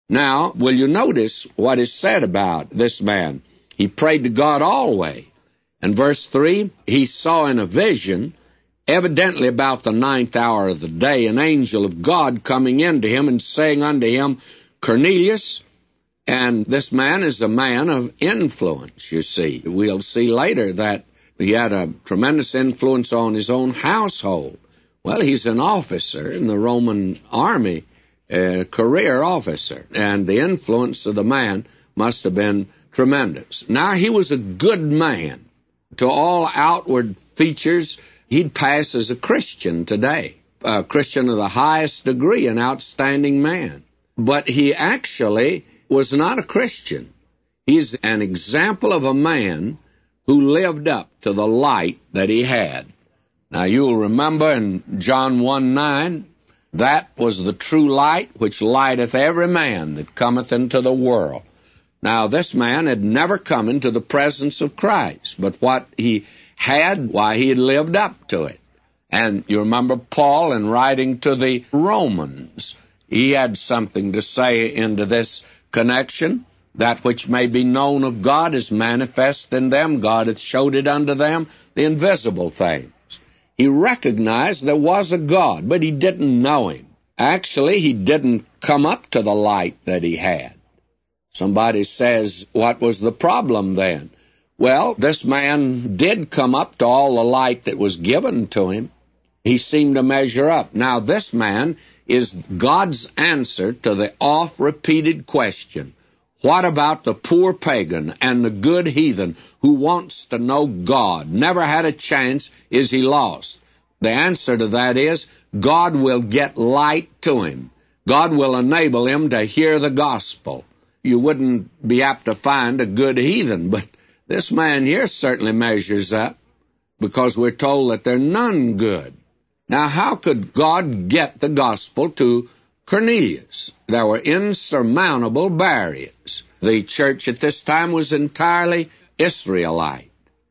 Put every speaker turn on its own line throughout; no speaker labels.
Now, will you notice what is said about this man? He prayed to God always. In verse 3, he saw in a vision, evidently about the 9th hour of the day, an angel of God coming into him and saying unto him, Cornelius. And this man is a man of influence, you see. We'll see later that he had a tremendous influence on his own household. Well, he's an officer in the Roman army, a career officer, and the influence of the man must have been tremendous. Now, he was a good man. To all outward features, he'd pass as a Christian today, a Christian of the highest degree, an outstanding man. But he actually was not a Christian. He's an example of a man who lived up to the light that he had. Now, you'll remember in John 1:9, that was the true light which lighteth every man that cometh into the world. Now, this man had never come into the presence of Christ, but what he had, why, he had lived up to it. And you remember Paul, in writing to the Romans, he had something to say into this connection. That which may be known of God is manifest in them. God hath showed it unto them, the invisible things. He recognized there was a God, but he didn't know him. Actually, he didn't come up to the light that he had. Somebody says, what was the problem then? Well, this man did come up to all the light that was given to him. He seemed to measure up. Now, this man is God's answer to the oft-repeated question, what about the poor pagan and the good heathen who wants to know God, never had a chance, is he lost? The answer to that is, God will get light to him. God will enable him to hear the gospel. You wouldn't be apt to find a good heathen, but this man here certainly measures up, because we're told that they're none good. Now, how could God get the gospel to Cornelius? There were insurmountable barriers. The church at this time was entirely Israelite,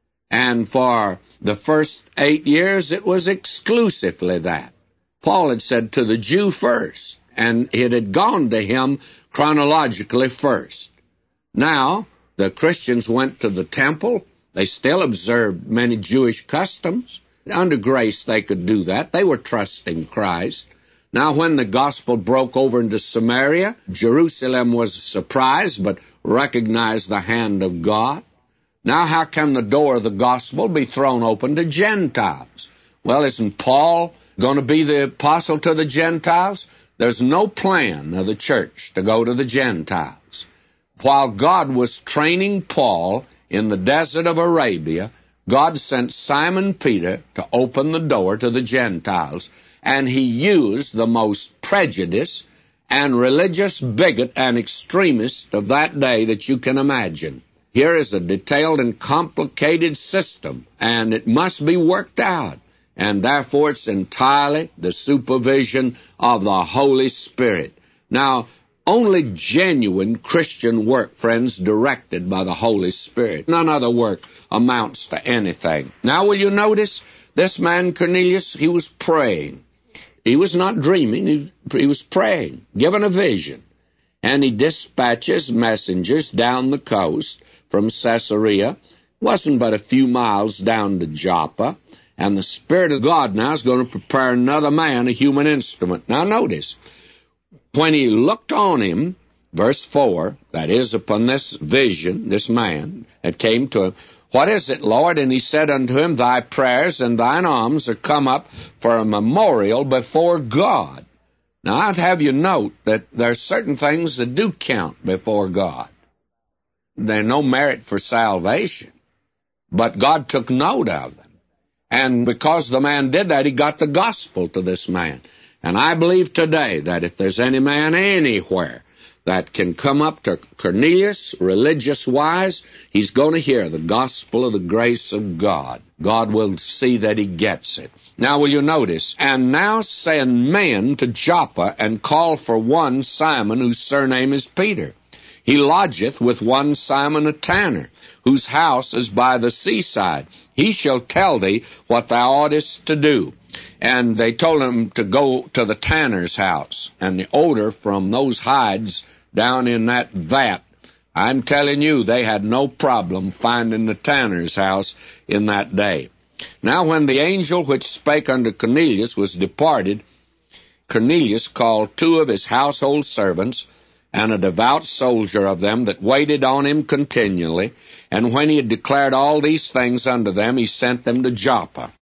and for the first 8 years it was exclusively that. Paul had said to the Jew first, and it had gone to him chronologically first. Now, the Christians went to the temple. They still observed many Jewish customs. Under grace, they could do that. They were trusting Christ. Now, when the gospel broke over into Samaria, Jerusalem was surprised but recognized the hand of God. Now, how can the door of the gospel be thrown open to Gentiles? Well, isn't Paul going to be the apostle to the Gentiles? There's no plan of the church to go to the Gentiles. While God was training Paul in the desert of Arabia, God sent Simon Peter to open the door to the Gentiles, and he used the most prejudiced and religious bigot and extremist of that day that you can imagine. Here is a detailed and complicated system, and it must be worked out. And therefore it's entirely the supervision of the Holy Spirit. Now, only genuine Christian work, friends, directed by the Holy Spirit. None other work amounts to anything. Now, will you notice this man Cornelius, he was praying. He was not dreaming, he was praying, given a vision. And he dispatches messengers down the coast from Caesarea. Wasn't but a few miles down to Joppa. And the Spirit of God now is going to prepare another man, a human instrument. Now notice, when he looked on him, verse 4, that is, upon this vision, this man that came to him, what is it, Lord? And he said unto him, thy prayers and thine alms are come up for a memorial before God. Now I'd have you note that there are certain things that do count before God. There's no merit for salvation, but God took note of them. And because the man did that, he got the gospel to this man. And I believe today that if there's any man anywhere that can come up to Cornelius religious-wise, he's going to hear the gospel of the grace of God. God will see that he gets it. Now will you notice, and now send men to Joppa and call for one Simon, whose surname is Peter. He lodgeth with one Simon a tanner, whose house is by the seaside. He shall tell thee what thou oughtest to do. And they told him to go to the tanner's house, and the odor from those hides down in that vat. I'm telling you, they had no problem finding the tanner's house in that day. Now when the angel which spake unto Cornelius was departed, Cornelius called 2 of his household servants, and a devout soldier of them that waited on him continually, and when he had declared all these things unto them, he sent them to Joppa.